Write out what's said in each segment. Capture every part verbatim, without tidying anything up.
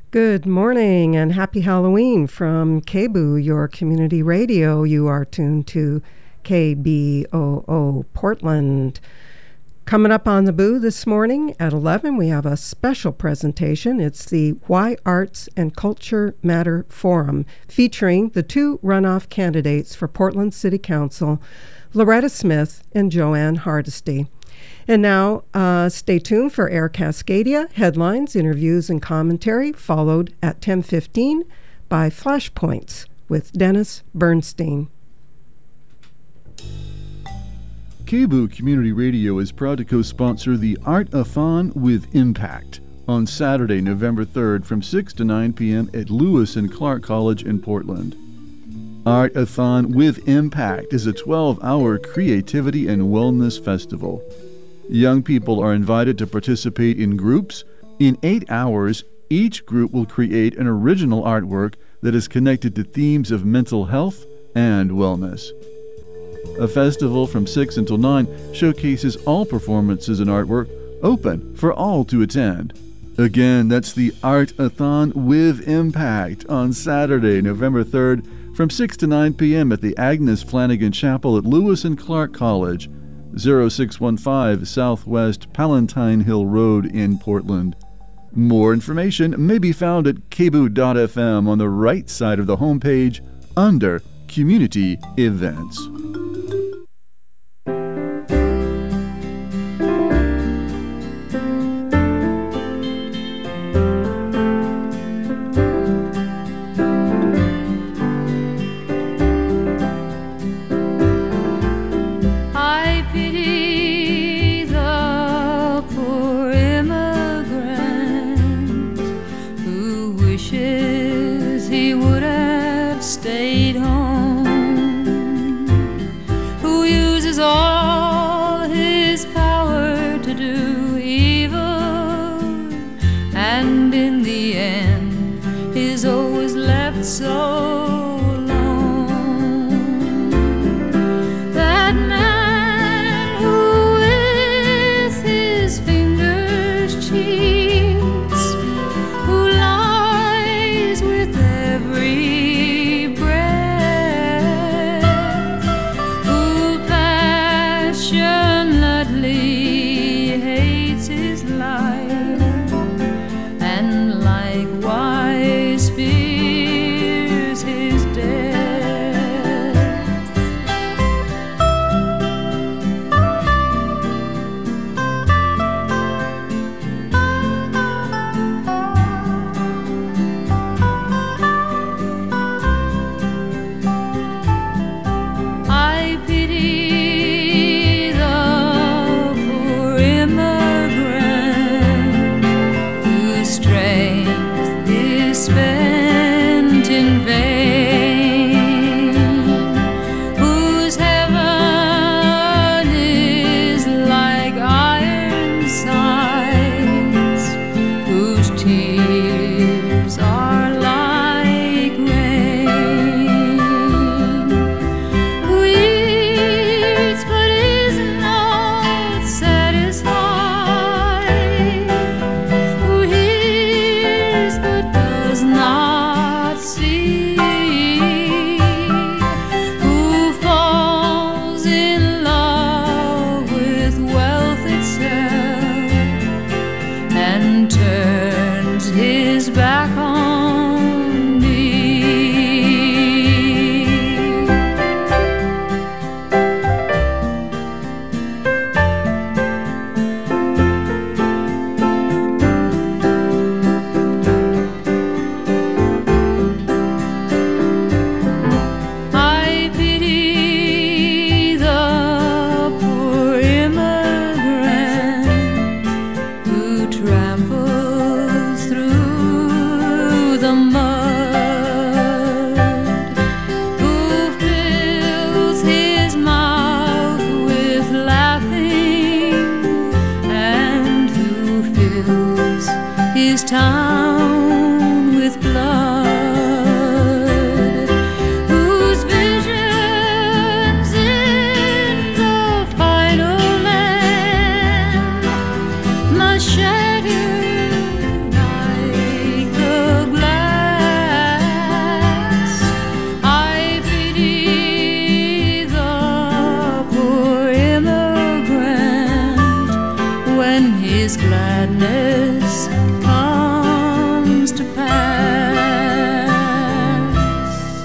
Good morning and happy Halloween from K B O O, your community radio. You are tuned to K B O O Portland. Coming up on the B O O this morning at eleven, we have a special presentation. It's the Why Arts and Culture Matter Forum, featuring the two runoff candidates for Portland City Council, Loretta Smith and Joanne Hardesty. And now, uh, stay tuned for Air Cascadia, headlines, interviews, and commentary, followed at ten fifteen by Flashpoints with Dennis Bernstein. K B O O Community Radio is proud to co-sponsor the Art-a-thon with Impact on Saturday, November third from six to nine p.m. at Lewis and Clark College in Portland. Art-a-thon with Impact is a twelve-hour creativity and wellness festival. Young people are invited to participate in groups. In eight hours, each group will create an original artwork that is connected to themes of mental health and wellness. A festival from six until nine showcases all performances and artwork, open for all to attend. Again, that's the Art-a-thon with Impact on Saturday, November third from six to nine p.m. at the Agnes Flanagan Chapel at Lewis and Clark College, oh six one five Southwest Palatine Hill Road in Portland. More information may be found at k b o o dot f m on the right side of the homepage under Community Events. Who lies with every breath. madness comes to pass.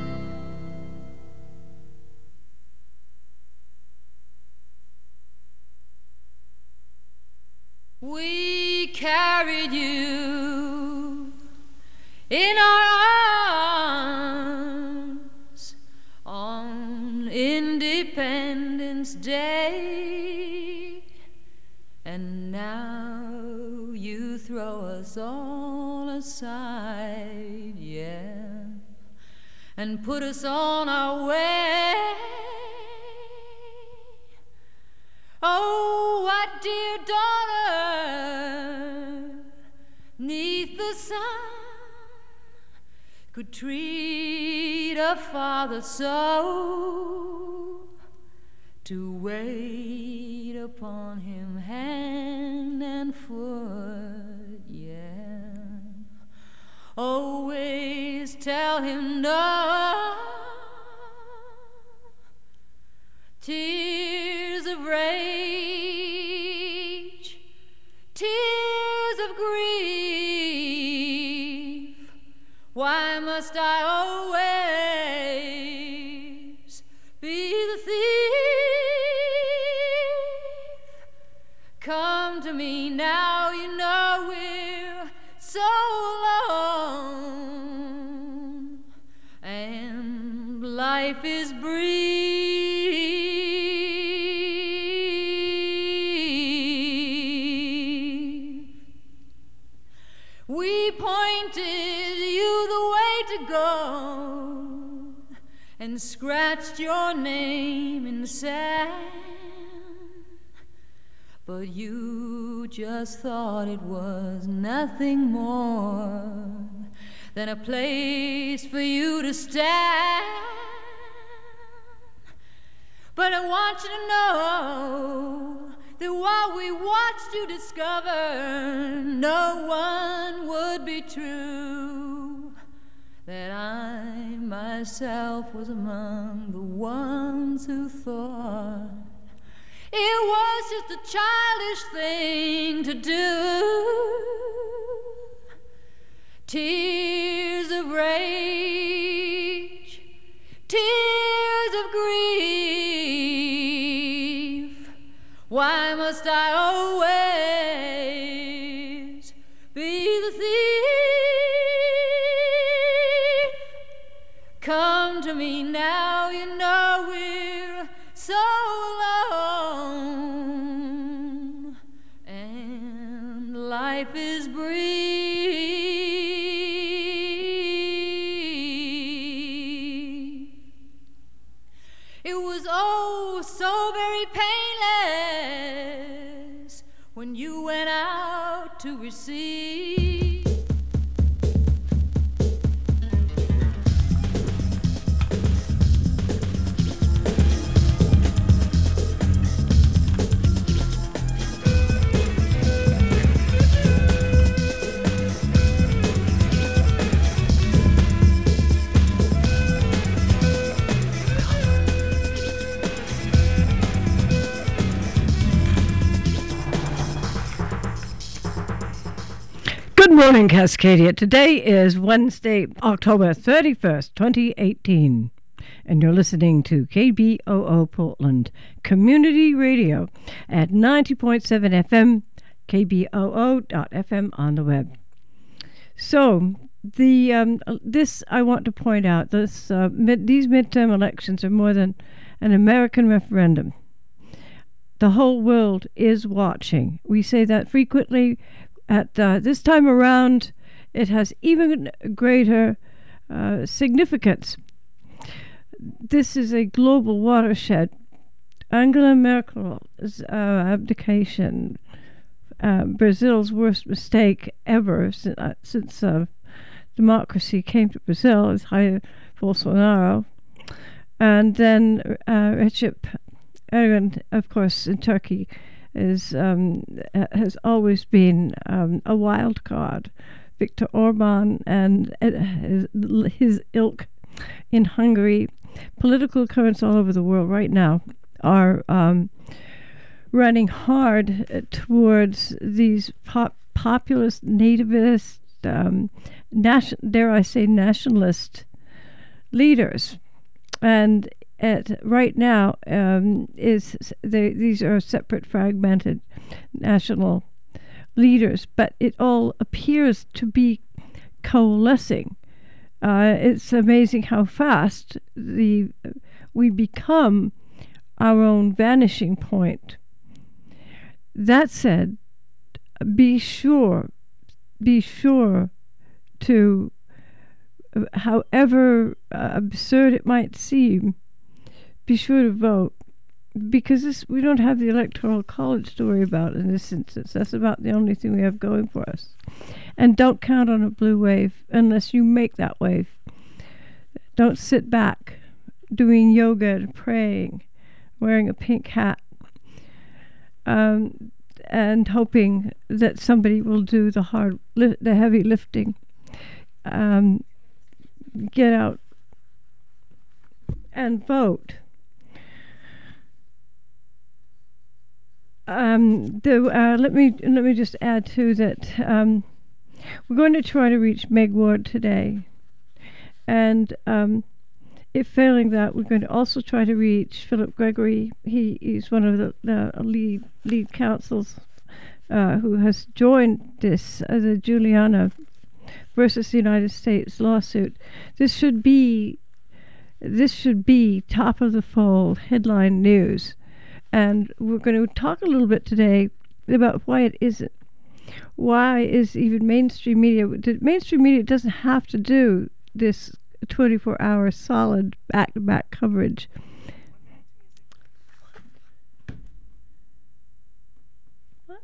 We carried you in our arms on Independence Day, and now you throw us all aside, yeah, and put us on our way. Oh, what dear daughter, 'neath the sun, could treat a father so, to wait upon him hand and foot, yeah. Always tell him no. Tears of rage, tears of grief, why must I always be the thief? Come to me now, you know we're so alone, and life is brief. We pointed you the way to go and scratched your name in the sand, but you just thought it was nothing more than a place for you to stand. But I want you to know that while we watched you discover no one would be true, that I myself was among the ones who thought it was just a childish thing to do. Tears of rage, tears of grief, why must I always be the thief? Come to me now, you know we're so alone, and life is brief. It was oh so very painless when you went out to receive. Good morning, Cascadia. Today is Wednesday, October thirty-first, twenty eighteen, and you're listening to K B O O Portland Community Radio at ninety point seven F M, K B O O dot F M on the web. So, the um, this I want to point out, this uh, mid, these midterm elections are more than an American referendum. The whole world is watching. We say that frequently. At uh, this time around, it has even greater uh, significance. This is a global watershed. Angela Merkel's uh, abdication, uh, Brazil's worst mistake ever since, uh, since uh, democracy came to Brazil, is Jair Bolsonaro. And then uh, Recep Erdogan, of course, in Turkey, is um, has always been um, a wild card. Viktor Orban and uh, his, his ilk in Hungary. Political currents all over the world right now are um, running hard uh, towards these pop- populist, nativist, um, nation- dare I say, nationalist leaders. And at right now, um, is they, these are separate, fragmented national leaders, but it all appears to be coalescing. Uh, it's amazing how fast the we become our own vanishing point. That said, be sure, be sure to, uh, however uh, absurd it might seem, be sure to vote, because this, we don't have the Electoral College to worry about in this instance. That's about the only thing we have going for us. And don't count on a blue wave unless you make that wave. Don't sit back doing yoga and praying, wearing a pink hat, um, and hoping that somebody will do the hard, li- the heavy lifting. Um, get out and vote. Um, the, uh, let me let me just add too that um, we're going to try to reach Meg Ward today, and um, if failing that, we're going to also try to reach Philip Gregory. He is one of the, the lead lead counsels uh, who has joined this uh, the Juliana versus the United States lawsuit. This should be this should be top of the fold headline news. And we're going to talk a little bit today about why it isn't. Why is even mainstream media... Mainstream media doesn't have to do this twenty-four hour solid back-to-back coverage. What?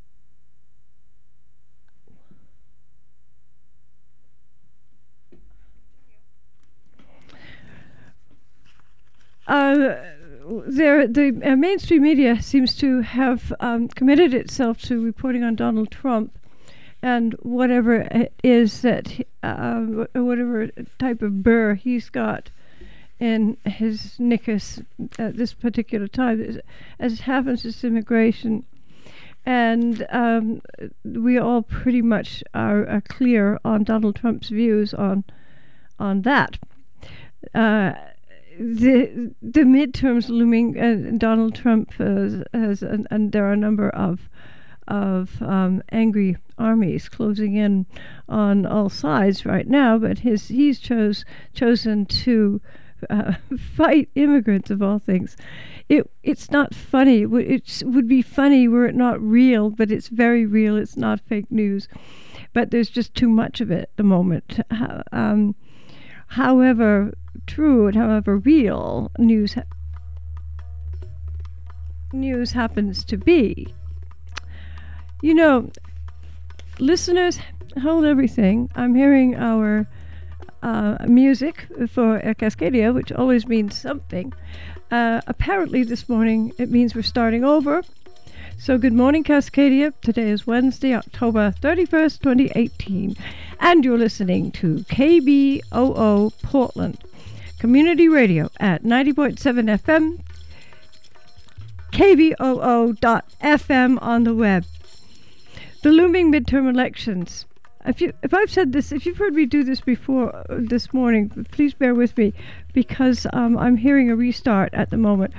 Uh... There, the uh, mainstream media seems to have um, committed itself to reporting on Donald Trump and whatever it is that, uh, whatever type of burr he's got in his knickers at this particular time. As it happens, it's immigration. And um, we all pretty much are, are clear on Donald Trump's views on on that. Uh, The the midterms looming, uh, Donald Trump has, has and, and there are a number of of um, angry armies closing in on all sides right now. But his he's chose chosen to uh, fight immigrants of all things. It it's not funny. It would be funny were it not real, but it's very real. It's not fake news. But there's just too much of it at the moment. Um, however true and however real news ha- news happens to be. You know, listeners, hold everything. I'm hearing our uh, music for uh, Cascadia, which always means something. Uh, apparently this morning it means we're starting over. So good morning, Cascadia. Today is Wednesday, October thirty-first, twenty eighteen, and you're listening to K B O O Portland Community Radio at ninety point seven F M, K B O O dot F M on the web. The looming midterm elections. If you, if I've said this, if you've heard me do this before uh, this morning, please bear with me, because um, I'm hearing a restart at the moment.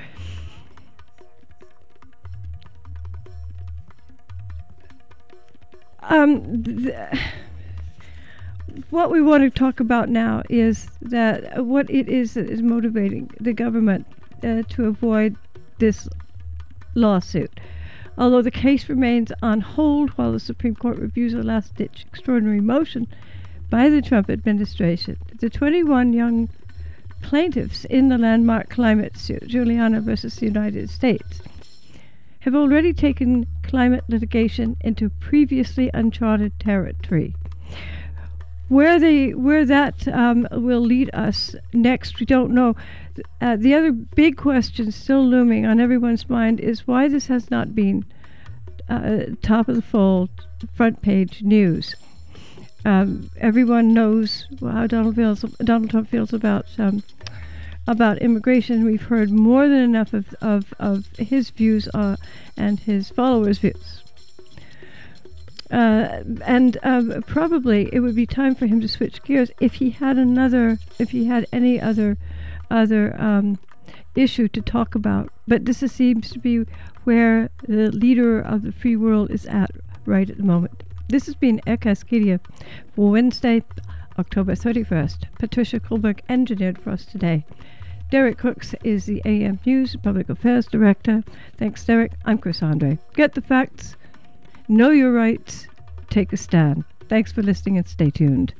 Um, th- what we want to talk about now is that what it is that is motivating the government uh, to avoid this lawsuit. Although the case remains on hold while the Supreme Court reviews a last-ditch extraordinary motion by the Trump administration, the twenty-one young plaintiffs in the landmark climate suit, Juliana versus the United States, have already taken climate litigation into previously uncharted territory. Where they, where that um, will lead us next, we don't know. Uh, the other big question still looming on everyone's mind is why this has not been uh, top of the fold, front page news. Um, everyone knows how Donald feels, Donald Trump feels about um, about immigration. We've heard more than enough of, of, of his views uh, and his followers' views. Uh, and um, probably it would be time for him to switch gears if he had another, if he had any other, other um, issue to talk about. But this is, seems to be where the leader of the free world is at right at the moment. This has been Air Cascadia for Wednesday, October thirty-first. Patricia Kohlberg engineered for us today. Derek Cooks is the A M News Public Affairs Director. Thanks, Derek. I'm Chris Andre. Get the facts. Know your rights. Take a stand. Thanks for listening and stay tuned.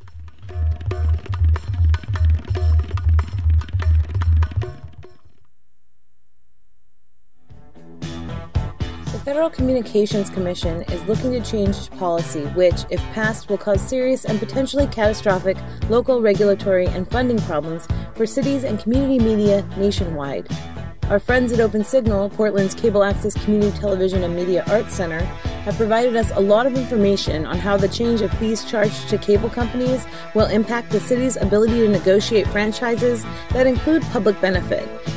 The Federal Communications Commission is looking to change policy which, if passed, will cause serious and potentially catastrophic local regulatory and funding problems for cities and community media nationwide. Our friends at Open Signal, Portland's cable access community television and media arts center, have provided us a lot of information on how the change of fees charged to cable companies will impact the city's ability to negotiate franchises that include public benefit,